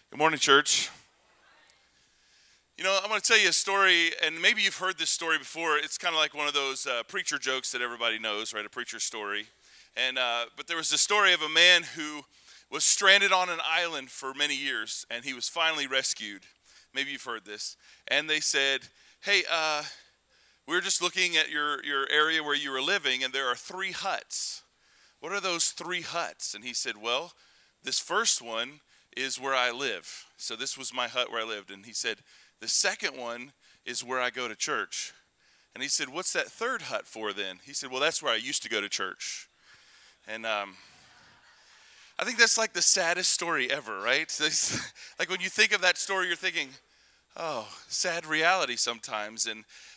Good morning, church. I'm going to tell you a story, and maybe you've heard this story before. It's kind of like one of those preacher jokes that everybody knows, right? A preacher story. But there was the story of a man who was stranded on an island for many years, and he was finally rescued. Maybe you've heard this. And they said, "Hey, we were just looking at your area where you were living, and there are three huts. What are those three huts?" And he said, "Well, this first one is where I live. So this was my hut where I lived." And he said, "The second one is where I go to church." And he said, "What's that third hut for then?" He said, "Well, that's where I used to go to church." And I think that's like the saddest story ever, right? Like when you think of that story, you're thinking, oh, sad reality sometimes.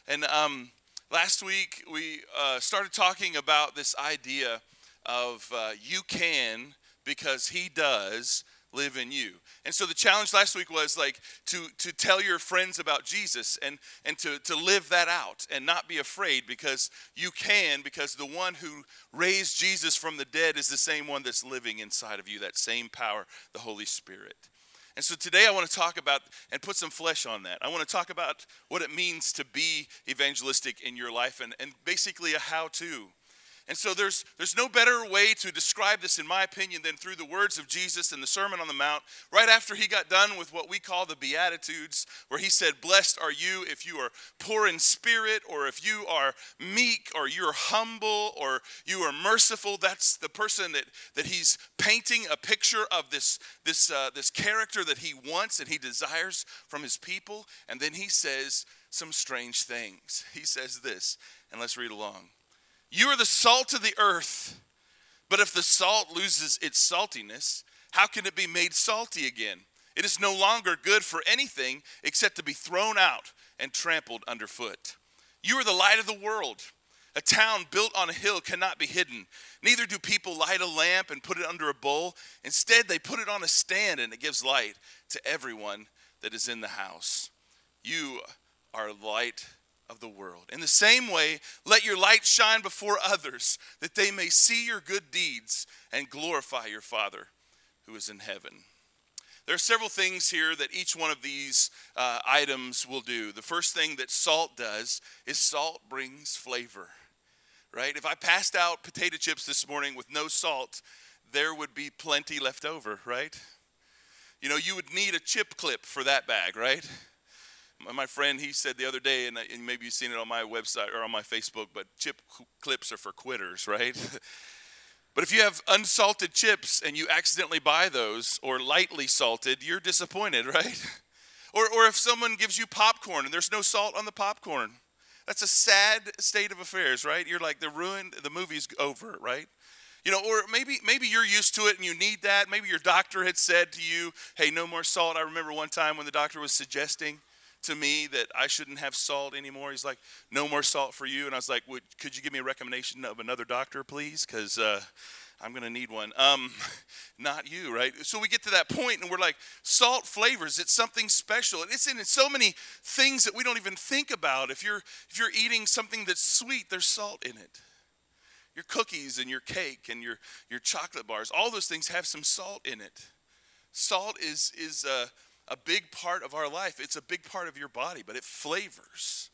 And last week we started talking about this idea of you can because he does live in you. And so the challenge last week was like to tell your friends about Jesus and to live that out and not be afraid because you can, because the one who raised Jesus from the dead is the same one that's living inside of you, that same power, the Holy Spirit. And so today I want to talk about and put some flesh on that. I want to talk about what it means to be evangelistic in your life and basically a how-to. And so there's no better way to describe this, in my opinion, than through the words of Jesus in the Sermon on the Mount, right after he got done with what we call the Beatitudes, where he said, "Blessed are you if you are poor in spirit, or if you are meek, or you're humble, or you are merciful." That's the person that he's painting a picture of this character that he wants and he desires from his people. And then he says some strange things. He says this, and let's read along. "You are the salt of the earth, but if the salt loses its saltiness, how can it be made salty again? It is no longer good for anything except to be thrown out and trampled underfoot. You are the light of the world. A town built on a hill cannot be hidden. Neither do people light a lamp and put it under a bowl. Instead, they put it on a stand, and it gives light to everyone that is in the house. You are light of the world. In the same way, let your light shine before others, that they may see your good deeds and glorify your Father who is in heaven." There are several things here that each one of these items will do. The first thing that salt does is salt brings flavor, right? If I passed out potato chips this morning with no salt, there would be plenty left over, right? You would need a chip clip for that bag, right? My friend, he said the other day, and maybe you've seen it on my website or on my Facebook, but chip clips are for quitters, right? But if you have unsalted chips and you accidentally buy those, or lightly salted, you're disappointed, right? Or if someone gives you popcorn and there's no salt on the popcorn, that's a sad state of affairs, right? You're like, the movie's over, right? Or maybe you're used to it and you need that. Maybe your doctor had said to you, "Hey, no more salt." I remember one time when the doctor was suggesting to me that I shouldn't have salt anymore. He's like, "No more salt for you." And I was like, "Could you give me a recommendation of another doctor, please? Because I'm going to need one." Not you, right? So we get to that point and we're like, salt flavors. It's something special. It's in so many things that we don't even think about. If you're eating something that's sweet, there's salt in it. Your cookies and your cake and your chocolate bars, all those things have some salt in it. Salt is a big part of our life. It's a big part of your body, but it flavors.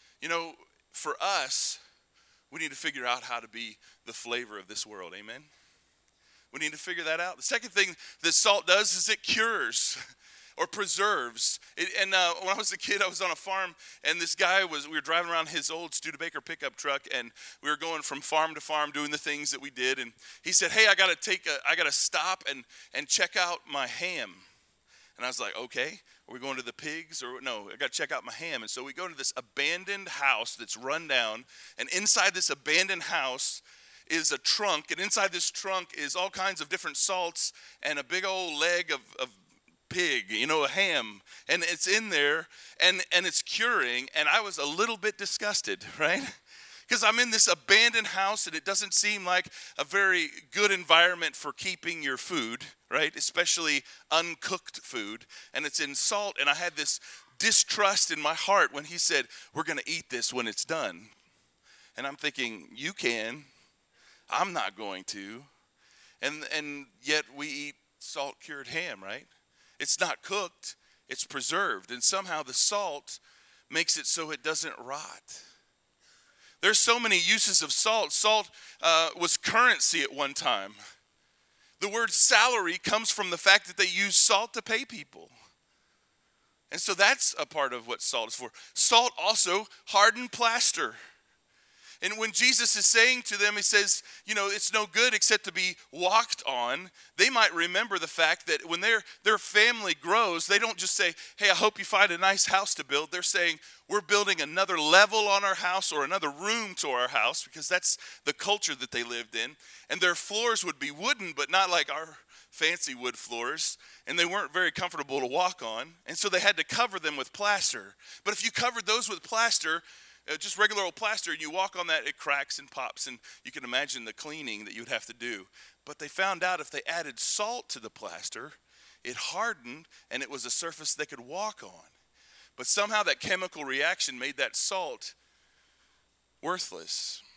For us, we need to figure out how to be the flavor of this world. Amen? We need to figure that out. The second thing that salt does is it cures or preserves. When I was a kid, I was on a farm, and this guy we were driving around his old Studebaker pickup truck, and we were going from farm to farm doing the things that we did. And he said, "Hey, I got to stop and check out my ham." And I was like, "Okay, are we going to the pigs or no? I got to check out my ham." And so we go to this abandoned house that's run down, and inside this abandoned house is a trunk, and inside this trunk is all kinds of different salts and a big old leg of pig, a ham, and it's in there, and it's curing, and I was a little bit disgusted, right? Because I'm in this abandoned house, and it doesn't seem like a very good environment for keeping your food, right? Especially uncooked food, and it's in salt, and I had this distrust in my heart when he said, "We're going to eat this when it's done." And I'm thinking, you can, I'm not going to, and yet we eat salt-cured ham, right? It's not cooked, it's preserved. And somehow the salt makes it so it doesn't rot. There's so many uses of salt. Salt was currency at one time. The word salary comes from the fact that they use salt to pay people. And so that's a part of what salt is for. Salt also hardened plaster. And when Jesus is saying to them, he says, it's no good except to be walked on. They might remember the fact that when their family grows, they don't just say, hey, I hope you find a nice house to build. They're saying, we're building another level on our house or another room to our house, because that's the culture that they lived in. And their floors would be wooden, but not like our fancy wood floors. And they weren't very comfortable to walk on. And so they had to cover them with plaster. But if you covered those with plaster, just regular old plaster, and you walk on that, it cracks and pops, and you can imagine the cleaning that you would have to do. But they found out if they added salt to the plaster, it hardened, and it was a surface they could walk on. But somehow that chemical reaction made that salt worthless.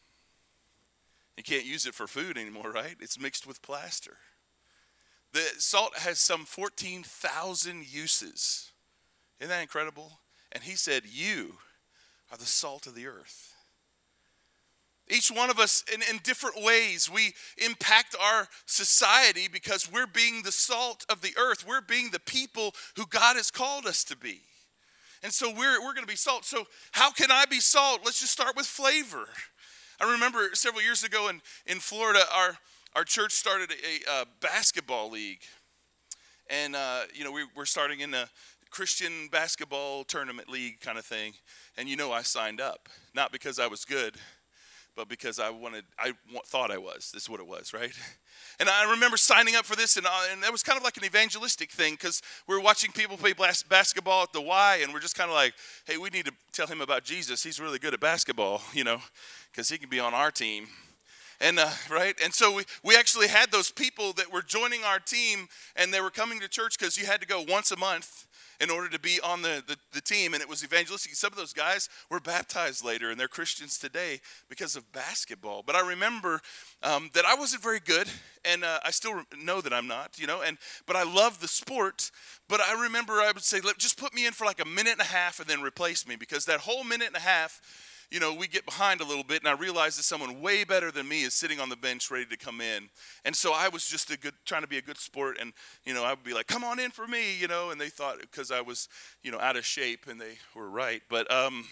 You can't use it for food anymore, right? It's mixed with plaster. The salt has some 14,000 uses. Isn't that incredible? And he said, you are the salt of the earth. Each one of us, in different ways, we impact our society because we're being the salt of the earth. We're being the people who God has called us to be. And so we're going to be salt. So how can I be salt? Let's just start with flavor. I remember several years ago in Florida, our church started a basketball league. And, we're starting in a Christian basketball tournament league kind of thing. And I signed up, not because I was good, but because I thought I was. This is what it was, right? And I remember signing up for this, and that was kind of like an evangelistic thing, because we were watching people play basketball at the Y, and we're just kind of like, hey, we need to tell him about Jesus. He's really good at basketball, because he can be on our team. And right? And so we actually had those people that were joining our team, and they were coming to church because you had to go once a month in order to be on the team, and it was evangelistic. Some of those guys were baptized later, and they're Christians today because of basketball. But I remember that I wasn't very good, and I still know that I'm not, but I love the sport. But I remember I would say, just put me in for like a minute and a half and then replace me, because that whole minute and a half, we get behind a little bit, and I realize that someone way better than me is sitting on the bench ready to come in. And so I was just trying to be a good sport, and, I would be like, come on in for me, and they thought because I was, out of shape, and they were right. But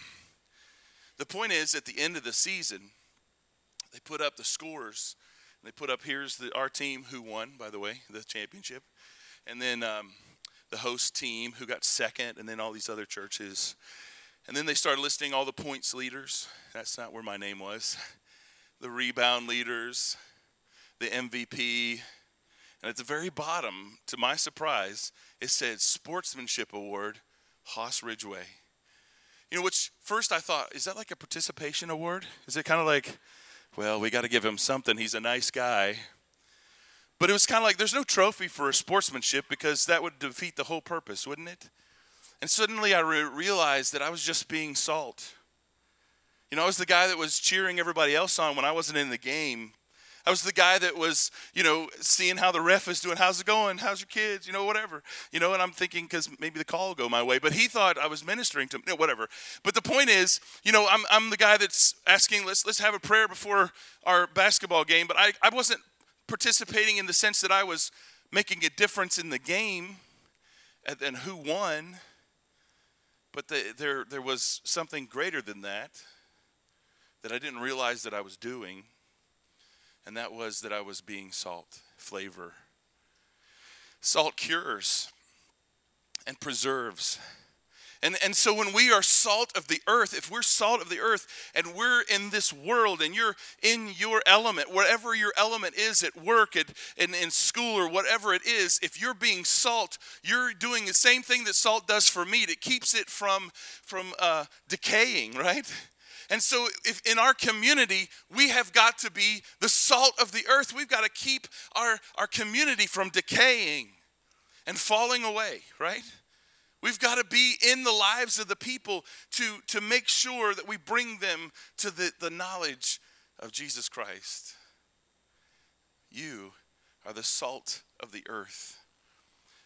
the point is, at the end of the season, they put up the scores. And they put up, here's our team who won, by the way, the championship. And then the host team who got second, and then all these other churches. And then they started listing all the points leaders. That's not where my name was. The rebound leaders, the MVP. And at the very bottom, to my surprise, it said Sportsmanship Award, Haas Ridgeway. Which first I thought, is that like a participation award? Is it kind of like, well, we got to give him something. He's a nice guy. But it was kind of like, there's no trophy for sportsmanship, because that would defeat the whole purpose, wouldn't it? And suddenly I realized that I was just being salt. I was the guy that was cheering everybody else on when I wasn't in the game. I was the guy that was, seeing how the ref is doing. How's it going? How's your kids? Whatever. And I'm thinking, because maybe the call will go my way. But he thought I was ministering to him. Whatever. But the point is, I'm the guy that's asking, let's have a prayer before our basketball game. But I wasn't participating in the sense that I was making a difference in the game and who won. But there was something greater than that I didn't realize that I was doing, and that was that I was being salt, flavor. Salt cures and preserves. And so when we are salt of the earth, if we're salt of the earth and we're in this world and you're in your element, whatever your element is at work, in school, or whatever it is, if you're being salt, you're doing the same thing that salt does for meat. It keeps it from decaying, right? And so if in our community, we have got to be the salt of the earth. We've got to keep our community from decaying and falling away, right? We've got to be in the lives of the people to make sure that we bring them to the knowledge of Jesus Christ. You are the salt of the earth.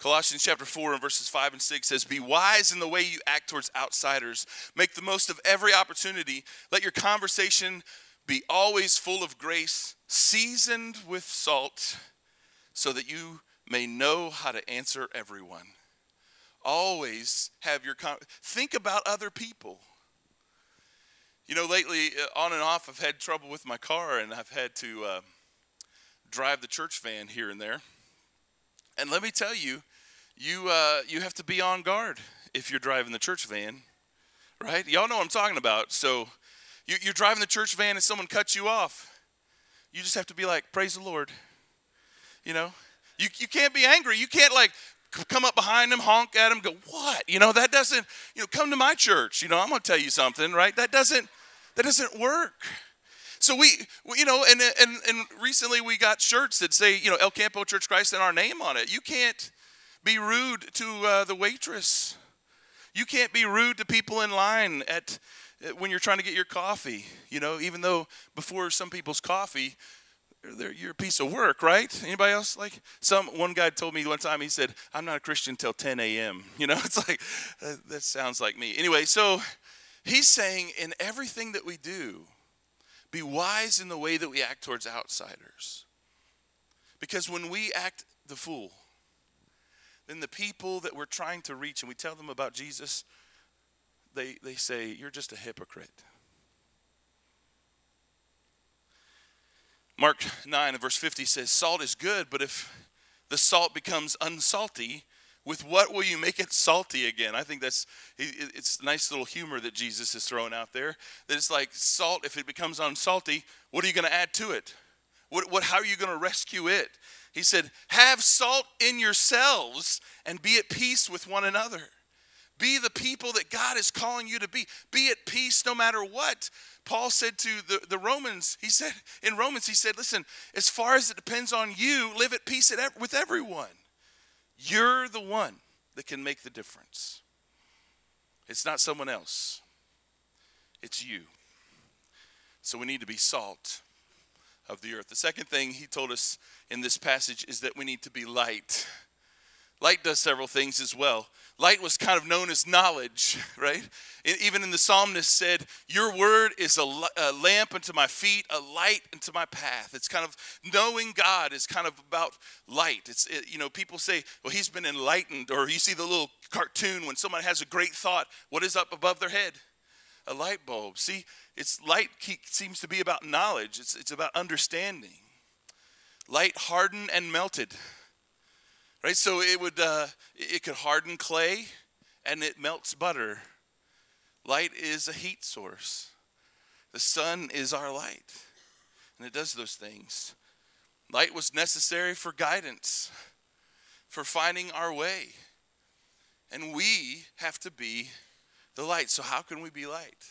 Colossians chapter 4 and verses 5 and 6 says, "Be wise in the way you act towards outsiders. Make the most of every opportunity. Let your conversation be always full of grace, seasoned with salt, so that you may know how to answer everyone." Always have your think about other people. You know, lately, on and off, I've had trouble with my car, and I've had to drive the church van here and there. And let me tell you, you have to be on guard if you're driving the church van, right? Y'all know what I'm talking about. So you're driving the church van and someone cuts you off. You just have to be like, praise the Lord. You know, you can't be angry. You can't like come up behind them, honk at them, go, what? You know, that doesn't, come to my church. I'm going to tell you something, right? That doesn't work. So we and recently we got shirts that say, El Campo Church Christ and our name on it. You can't be rude to the waitress. You can't be rude to people in line when you're trying to get your coffee. Even though before some people's coffee, you're a piece of work, right? Anybody else like? One guy told me one time, he said, "I'm not a Christian till 10 a.m." It's like, that sounds like me. Anyway, so he's saying in everything that we do, be wise in the way that we act towards outsiders. Because when we act the fool, then the people that we're trying to reach and we tell them about Jesus, they say, you're just a hypocrite. Mark 9 and verse 50 says, salt is good, but if the salt becomes unsalty, with what will you make it salty again? I think it's a nice little humor that Jesus is throwing out there. That it's like salt, if it becomes unsalty, what are you going to add to it? How are you going to rescue it? He said, have salt in yourselves and be at peace with one another. Be the people that God is calling you to be. Be at peace no matter what. Paul said to the Romans, he said, listen, as far as it depends on you, live at peace with everyone. You're the one that can make the difference. It's not someone else. It's you. So we need to be salt of the earth. The second thing he told us in this passage is that we need to be light. Light does several things as well. Light was kind of known as knowledge, right? Even in the psalmist said, your word is a lamp unto my feet, a light unto my path. It's kind of knowing God is kind of about light. People say, well, he's been enlightened. Or you see the little cartoon when someone has a great thought, what is up above their head? A light bulb. See, light seems to be about knowledge. It's about understanding. Light hardened and melted. Right, so it could harden clay, and it melts butter. Light is a heat source. The sun is our light, and it does those things. Light was necessary for guidance, for finding our way, and we have to be the light. So how can we be light?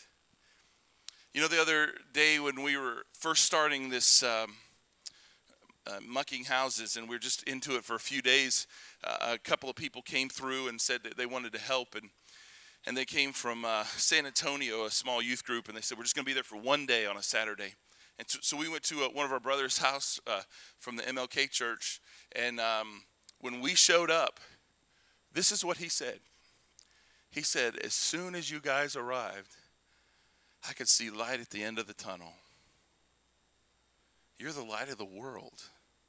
The other day when we were first starting this mucking houses, and we were just into it for a few days, a couple of people came through and said that they wanted to help, and they came from San Antonio, a small youth group, and they said, we're just going to be there for one day on a Saturday. And so we went to one of our brother's house from the MLK church, and when we showed up, this is what he said. He said, as soon as you guys arrived, I could see light at the end of the tunnel. You're the light of the world,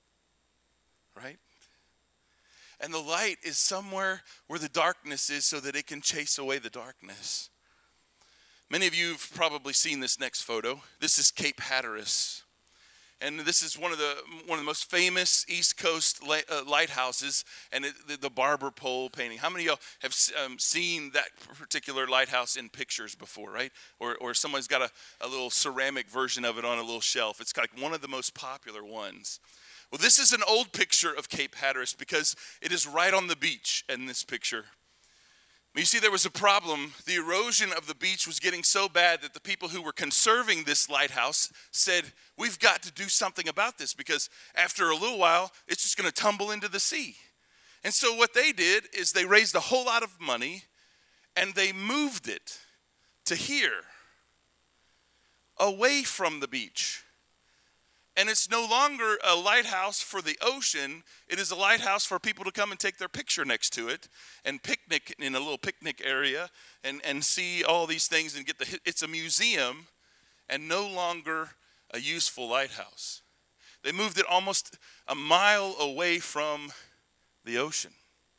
right? And the light is somewhere where the darkness is so that it can chase away the darkness. Many of you have probably seen this next photo. This is Cape Hatteras. And this is one of the most famous East Coast lighthouses, and the barber pole painting. How many of y'all have seen that particular lighthouse in pictures before, right? Or someone's got a little ceramic version of it on a little shelf. It's like one of the most popular ones. Well, this is an old picture of Cape Hatteras because it is right on the beach in this picture. You see, there was a problem. The erosion of the beach was getting so bad that the people who were conserving this lighthouse said, we've got to do something about this because after a little while, it's just going to tumble into the sea. And so what they did is they raised a whole lot of money and they moved it to here, away from the beach. And it's no longer a lighthouse for the ocean. It is a lighthouse for people to come and take their picture next to it and picnic in a little picnic area and see all these things and it's a museum and no longer a useful lighthouse. They moved it almost a mile away from the ocean.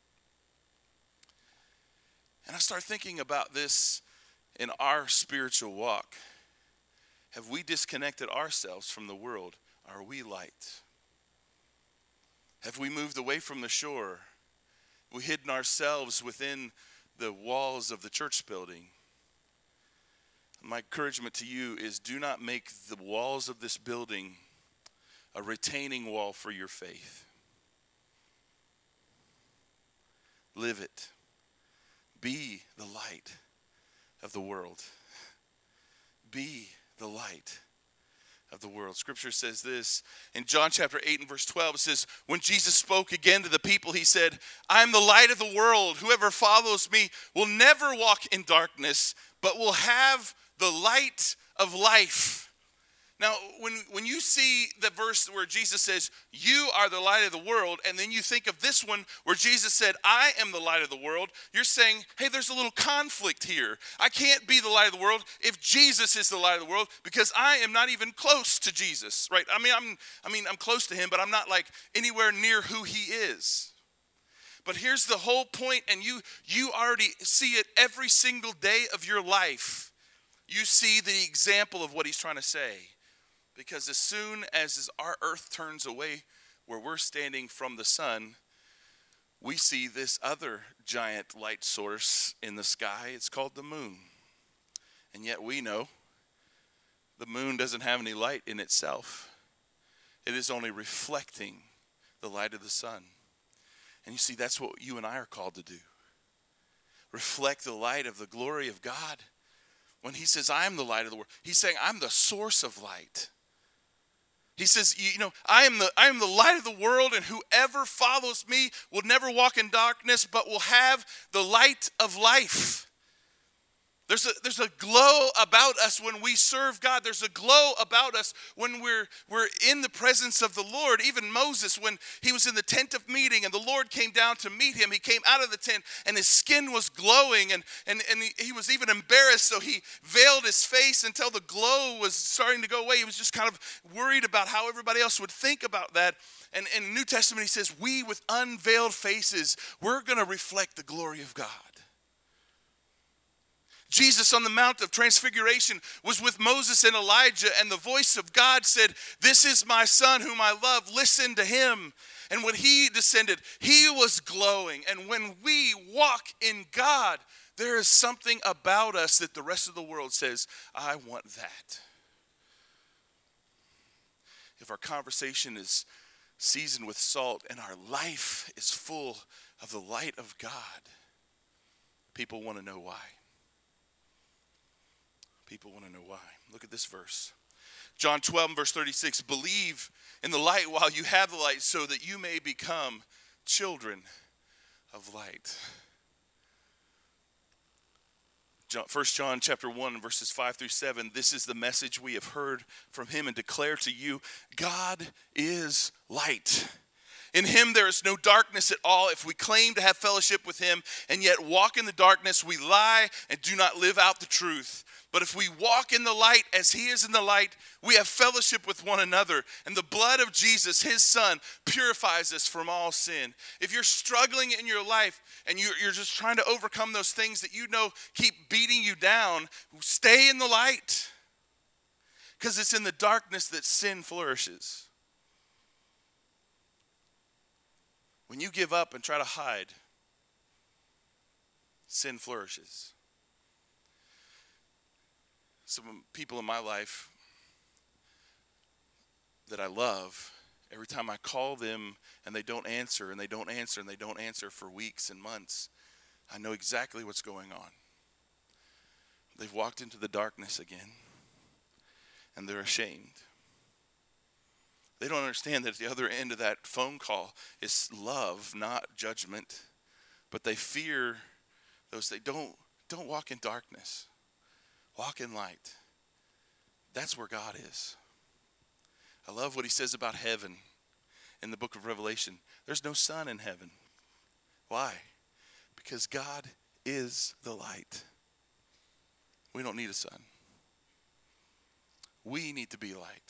And I start thinking about this in our spiritual walk. Have we disconnected ourselves from the world? Are we light? Have we moved away from the shore? Have we hidden ourselves within the walls of the church building? My encouragement to you is do not make the walls of this building a retaining wall for your faith. Live it. Be the light of the world. Be the light of the world. Scripture says this in John chapter 8 and verse 12. It says, when Jesus spoke again to the people, he said, I am the light of the world. Whoever follows me will never walk in darkness, but will have the light of life. Now, when you see the verse where Jesus says, you are the light of the world, and then you think of this one where Jesus said, I am the light of the world, you're saying, hey, there's a little conflict here. I can't be the light of the world if Jesus is the light of the world because I am not even close to Jesus, right? I'm close to him, but I'm not like anywhere near who he is. But here's the whole point, and you already see it every single day of your life. You see the example of what he's trying to say. Because as soon as our earth turns away where we're standing from the sun, we see this other giant light source in the sky. It's called the moon. And yet we know the moon doesn't have any light in itself. It is only reflecting the light of the sun. And you see, that's what you and I are called to do. Reflect the light of the glory of God. When he says, I am the light of the world, he's saying, I'm the source of light. He says, I am the light of the world, and whoever follows me will never walk in darkness, but will have the light of life. There's a glow about us when we serve God. There's a glow about us when we're in the presence of the Lord. Even Moses, when he was in the tent of meeting and the Lord came down to meet him, he came out of the tent and his skin was glowing and he was even embarrassed, so he veiled his face until the glow was starting to go away. He was just kind of worried about how everybody else would think about that. And in the New Testament, he says, we with unveiled faces, we're going to reflect the glory of God. Jesus on the Mount of Transfiguration was with Moses and Elijah, and the voice of God said, this is my son whom I love, listen to him. And when he descended, he was glowing. And when we walk in God, there is something about us that the rest of the world says, I want that. If our conversation is seasoned with salt and our life is full of the light of God, people want to know why. People want to know why. Look at this verse. John 12 verse 36. Believe in the light while you have the light so that you may become children of light. 1 John chapter 1 verses 5 through 7. This is the message we have heard from him and declare to you. God is light. In him there is no darkness at all. If we claim to have fellowship with him and yet walk in the darkness, we lie and do not live out the truth. But if we walk in the light as he is in the light, we have fellowship with one another. And the blood of Jesus, his son, purifies us from all sin. If you're struggling in your life and you're just trying to overcome those things that you know keep beating you down, stay in the light. Because it's in the darkness that sin flourishes. When you give up and try to hide, sin flourishes. Some people in my life that I love, every time I call them and they don't answer and they don't answer and they don't answer for weeks and months, I know exactly what's going on. They've walked into the darkness again and they're ashamed. They don't understand that at the other end of that phone call is love, not judgment. But they fear those. They don't walk in darkness. Walk in light. That's where God is. I love what he says about heaven in the book of Revelation. There's no sun in heaven. Why? Because God is the light. We don't need a sun. We need to be light.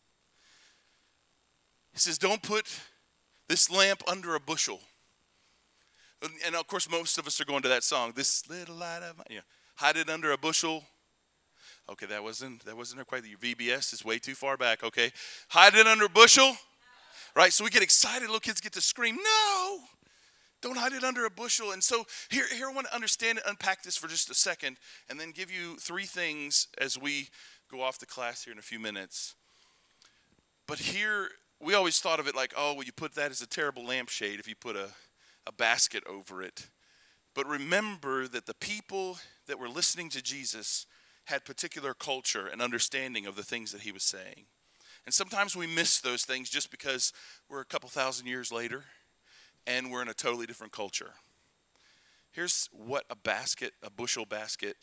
He says, don't put this lamp under a bushel. And of course, most of us are going to that song, this little light of mine. Hide it under a bushel. Okay, that wasn't quite. Your VBS is way too far back, okay. Hide it under a bushel. Right, so we get excited, little kids get to scream, no, don't hide it under a bushel. And so here I want to understand and unpack this for just a second and then give you three things as we go off to class here in a few minutes. But here, we always thought of it like, oh, well, you put that as a terrible lampshade if you put a basket over it. But remember that the people that were listening to Jesus had particular culture and understanding of the things that he was saying. And sometimes we miss those things just because we're a couple thousand years later and we're in a totally different culture. Here's what a bushel basket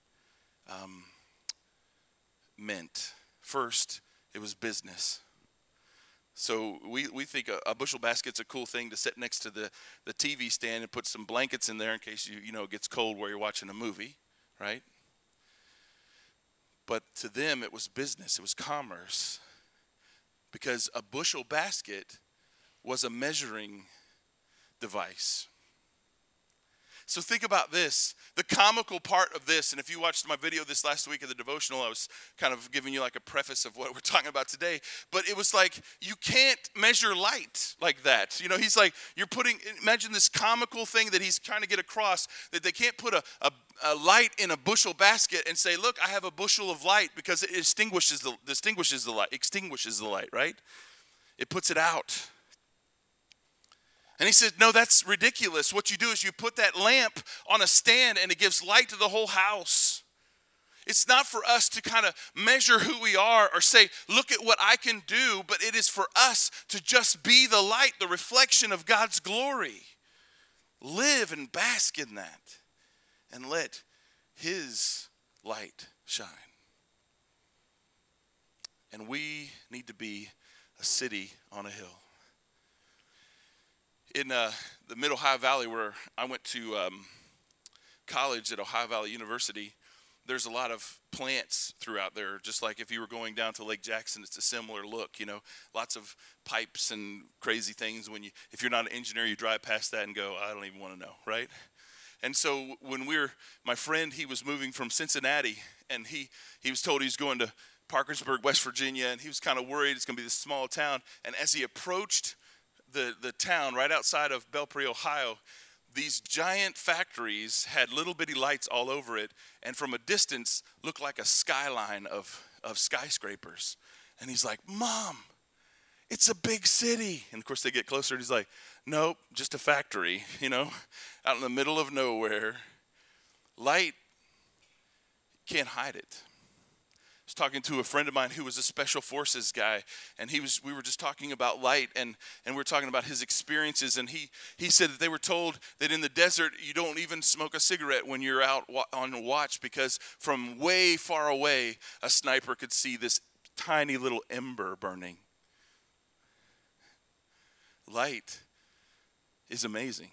meant. First, it was business. So we think a bushel basket's a cool thing to sit next to the TV stand and put some blankets in there in case it gets cold where you're watching a movie, right? But to them, it was business. It was commerce. Because a bushel basket was a measuring device. So think about this. The comical part of this, and if you watched my video this last week of the devotional, I was kind of giving you like a preface of what we're talking about today. But it was like, you can't measure light like that. He's like, imagine this comical thing that he's trying to get across, that they can't put a light in a bushel basket and say, look, I have a bushel of light, because it extinguishes the light, right? It puts it out. And he said, no, that's ridiculous. What you do is you put that lamp on a stand and it gives light to the whole house. It's not for us to kind of measure who we are or say, look at what I can do, but it is for us to just be the light, the reflection of God's glory. Live and bask in that and let his light shine. And we need to be a city on a hill. In the Mid-Ohio Valley, where I went to college at Ohio Valley University, there's a lot of plants throughout there. Just like if you were going down to Lake Jackson, it's a similar look, lots of pipes and crazy things. If you're not an engineer, you drive past that and go, I don't even want to know, right? And so when my friend, he was moving from Cincinnati, and he was told he was going to Parkersburg, West Virginia, and he was kind of worried it's going to be this small town. And as he approached the town right outside of Belpre, Ohio, these giant factories had little bitty lights all over it, and from a distance looked like a skyline of skyscrapers. And he's like, Mom, it's a big city. And of course they get closer and he's like, nope, just a factory, out in the middle of nowhere. Light, can't hide it. I was talking to a friend of mine who was a special forces guy, and we were just talking about light, and we were talking about his experiences, and he said that they were told that in the desert you don't even smoke a cigarette when you're out on watch, because from way far away a sniper could see this tiny little ember burning. Light is amazing.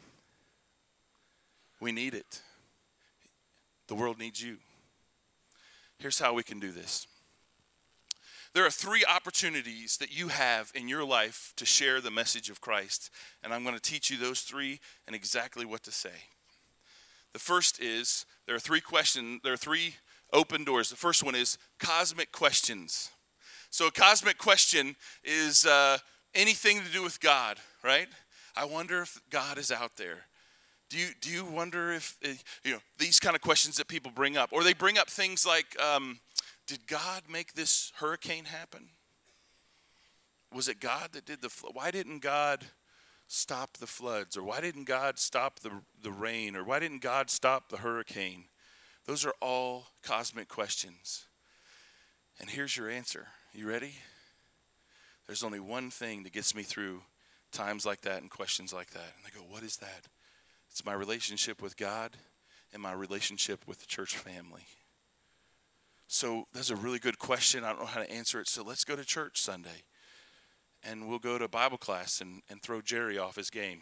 We need it. The world needs you. Here's how we can do this. There are three opportunities that you have in your life to share the message of Christ, and I'm going to teach you those three and exactly what to say. The first is, there are three open doors. The first one is cosmic questions. So a cosmic question is anything to do with God, right? I wonder if God is out there. Do you wonder if, these kind of questions that people bring up, or they bring up things like, did God make this hurricane happen? Was it God that did the flood? Why didn't God stop the floods? Or why didn't God stop the rain? Or why didn't God stop the hurricane? Those are all cosmic questions. And here's your answer. You ready? There's only one thing that gets me through times like that and questions like that. And I go, what is that? It's my relationship with God and my relationship with the church family. So that's a really good question. I don't know how to answer it. So let's go to church Sunday. And we'll go to Bible class and throw Jerry off his game.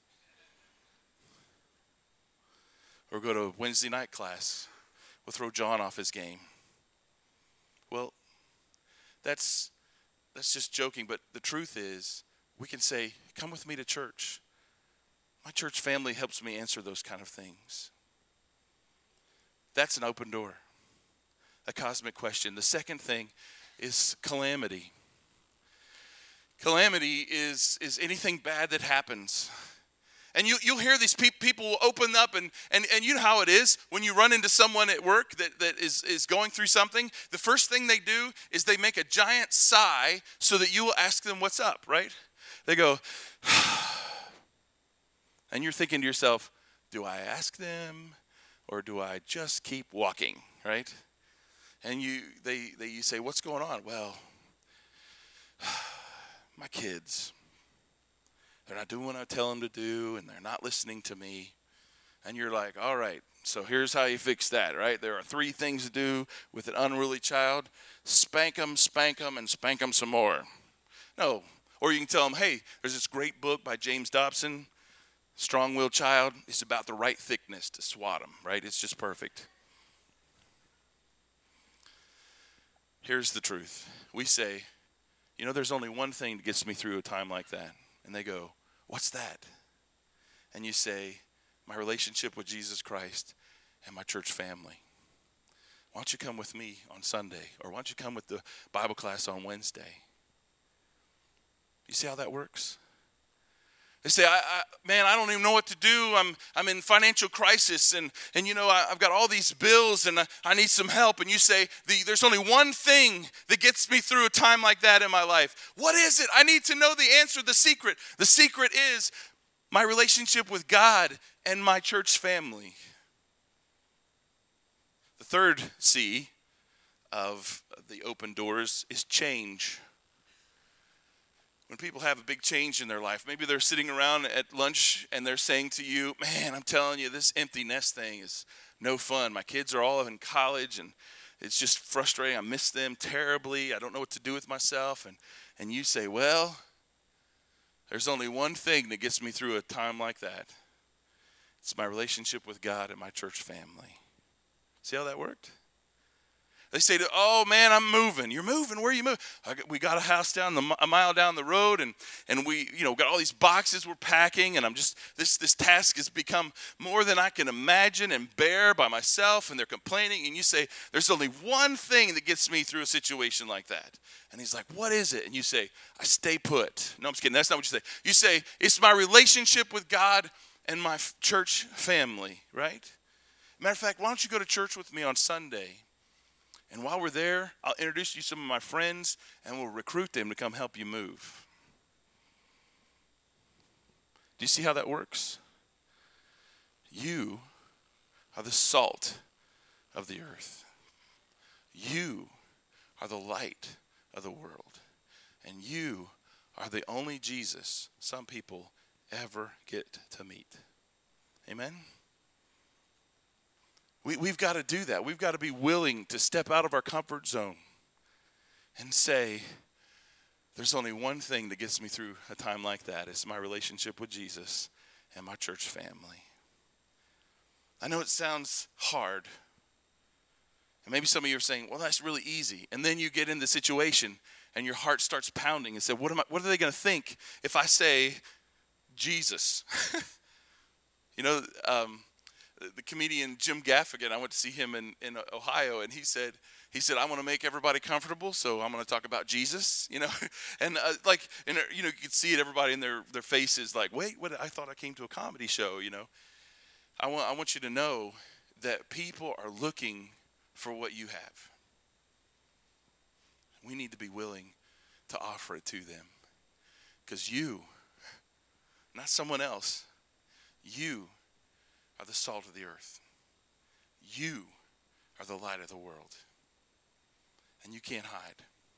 Or go to Wednesday night class. We'll throw John off his game. Well, that's just joking, but the truth is, we can say, come with me to church. My church family helps me answer those kind of things. That's an open door, a cosmic question. The second thing is calamity. Calamity is anything bad that happens. And you'll hear these people open up, and you know how it is when you run into someone at work that is going through something. The first thing they do is they make a giant sigh so that you will ask them what's up, right? They go, and you're thinking to yourself, do I ask them or do I just keep walking, right? And you say, what's going on? Well, my kids. They're not doing what I tell them to do, and they're not listening to me. And you're like, all right, so here's how you fix that, right? There are 3 things to do with an unruly child. Spank them, and spank them some more. No. Or you can tell them, hey, there's this great book by James Dobson, Strong-Willed Child. It's about the right thickness to swat them, right? It's just perfect. Here's the truth. We say, there's only one thing that gets me through a time like that. And they go, what's that? And you say, my relationship with Jesus Christ and my church family. Why don't you come with me on Sunday? Or why don't you come with the Bible class on Wednesday? You see how that works? They say, I don't even know what to do. I'm in financial crisis, and I've got all these bills, and I need some help. And you say, there's only one thing that gets me through a time like that in my life. What is it? I need to know the answer, the secret. The secret is my relationship with God and my church family. The third C of the open doors is change. When people have a big change in their life, maybe they're sitting around at lunch and they're saying to you, man, I'm telling you, this empty nest thing is no fun. My kids are all in college and it's just frustrating. I miss them terribly. I don't know what to do with myself. And you say, well, there's only one thing that gets me through a time like that. It's my relationship with God and my church family. See how that worked? They say, oh, man, I'm moving. You're moving? Where are you moving? We got a house a mile down the road, and we got all these boxes we're packing, and I'm just, this task has become more than I can imagine and bear by myself, and they're complaining, and you say, there's only one thing that gets me through a situation like that. And he's like, what is it? And you say, I stay put. No, I'm just kidding. That's not what you say. You say, it's my relationship with God and my church family, right? Matter of fact, why don't you go to church with me on Sunday? And while we're there, I'll introduce you to some of my friends, and we'll recruit them to come help you move. Do you see how that works? You are the salt of the earth. You are the light of the world. And you are the only Jesus some people ever get to meet. Amen? We've got to do that. We've got to be willing to step out of our comfort zone and say, there's only one thing that gets me through a time like that. It's my relationship with Jesus and my church family. I know it sounds hard. And maybe some of you are saying, well, that's really easy. And then you get in the situation and your heart starts pounding and say, what are they going to think if I say Jesus? The comedian Jim Gaffigan, I went to see him in Ohio, and he said, I want to make everybody comfortable, so I'm going to talk about Jesus, And you could see it, everybody in their faces like, wait, what? I thought I came to a comedy show, I want you to know that people are looking for what you have. We need to be willing to offer it to them. Because you, not someone else, you are the salt of the earth. You are the light of the world. And you can't hide.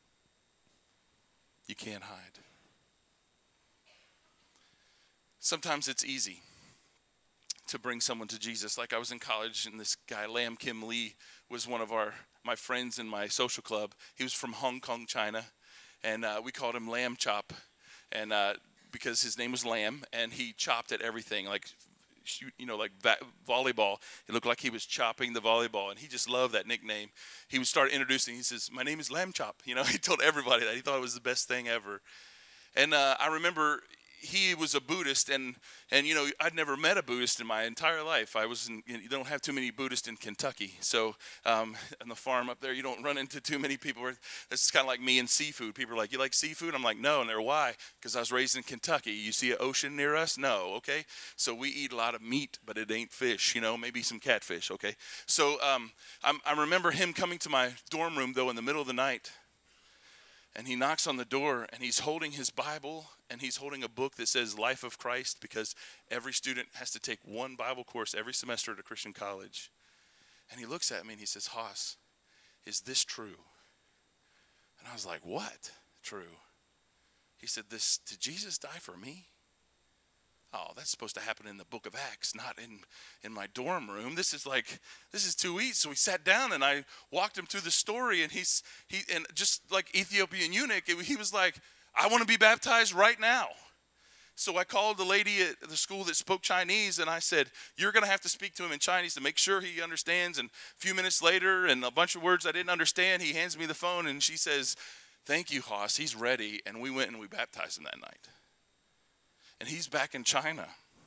You can't hide. Sometimes it's easy to bring someone to Jesus. Like I was in college, and this guy, Lam Kim Lee, was one of my friends in my social club. He was from Hong Kong, China, and we called him Lamb Chop, and because his name was Lamb, and he chopped at everything, like volleyball. It looked like he was chopping the volleyball, and he just loved that nickname. He would start introducing. He says, "My name is Lamb Chop." He told everybody that. He thought it was the best thing ever. And I remember he was a Buddhist, and I'd never met a Buddhist in my entire life. You don't have too many Buddhists in Kentucky, so on the farm up there, you don't run into too many people. It's kind of like me and seafood. People are like, "You like seafood?" I'm like, "No," and they're, "Why?" Because I was raised in Kentucky. You see an ocean near us? No, okay. So we eat a lot of meat, but it ain't fish. Maybe some catfish, okay. So I remember him coming to my dorm room though in the middle of the night. And he knocks on the door, and he's holding his Bible, and he's holding a book that says Life of Christ, because every student has to take one Bible course every semester at a Christian college. And he looks at me, and he says, "Haas, is this true?" And I was like, "What? True?" He said, "Did Jesus die for me?" Oh, that's supposed to happen in the book of Acts, not in my dorm room. This is too easy. So we sat down, and I walked him through the story, and he just like Ethiopian eunuch, he was like, "I want to be baptized right now." So I called the lady at the school that spoke Chinese, and I said, "You're going to have to speak to him in Chinese to make sure he understands." And a few minutes later, and a bunch of words I didn't understand, he hands me the phone, and she says, "Thank you, Haas. He's ready." And we went and we baptized him that night. And he's back in China.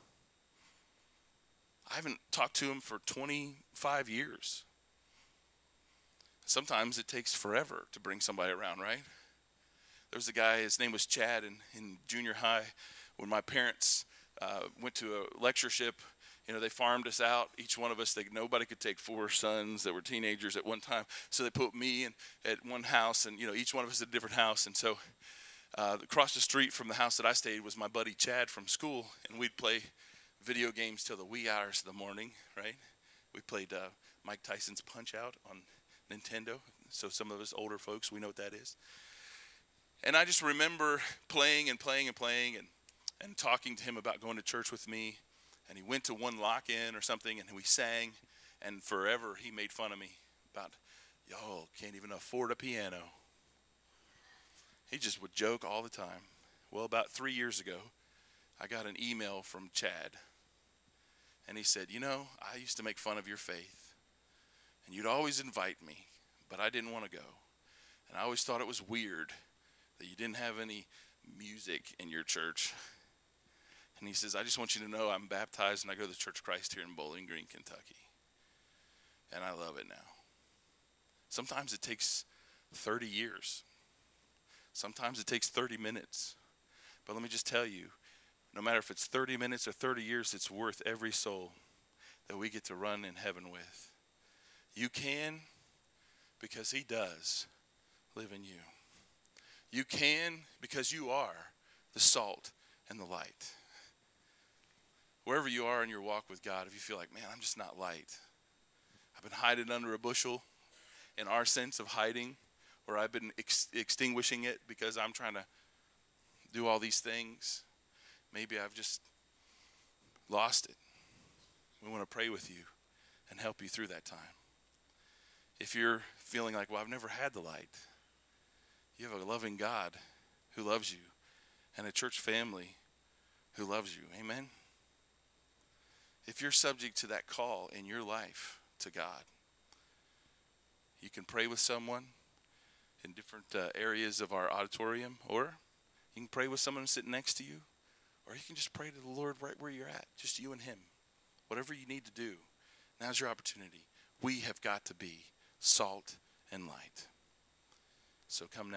I haven't talked to him for 25 years. Sometimes it takes forever to bring somebody around, right? There was a guy, his name was Chad, in junior high, when my parents went to a lectureship. They farmed us out, each one of us. Nobody could take 4 sons that were teenagers at one time. So they put me at one house, and each one of us at a different house. And so across the street from the house that I stayed was my buddy Chad from school, and we'd play video games till the wee hours of the morning, right? We played Mike Tyson's Punch-Out on Nintendo, so some of us older folks, we know what that is. And I just remember playing and talking to him about going to church with me, and he went to one lock-in or something, and we sang, and forever he made fun of me about, "Y'all can't even afford a piano." He just would joke all the time. Well, about 3 years ago, I got an email from Chad. And he said, "I used to make fun of your faith. And you'd always invite me, but I didn't want to go. And I always thought it was weird that you didn't have any music in your church." And he says, "I just want you to know I'm baptized, and I go to the Church of Christ here in Bowling Green, Kentucky. And I love it now." Sometimes it takes 30 years. Sometimes it takes 30 minutes. But let me just tell you, no matter if it's 30 minutes or 30 years, it's worth every soul that we get to run in heaven with. You can, because he does live in you. You can, because you are the salt and the light. Wherever you are in your walk with God, if you feel like, "Man, I'm just not light. I've been hiding under a bushel," in our sense of hiding, or I've been extinguishing it because I'm trying to do all these things. Maybe I've just lost it. We want to pray with you and help you through that time. If you're feeling like, "Well, I've never had the light," you have a loving God who loves you and a church family who loves you. Amen? If you're subject to that call in your life to God, you can pray with someone in different areas of our auditorium, or you can pray with someone sitting next to you, or you can just pray to the Lord right where you're at, just you and him. Whatever you need to do, now's your opportunity. We have got to be salt and light. So come now.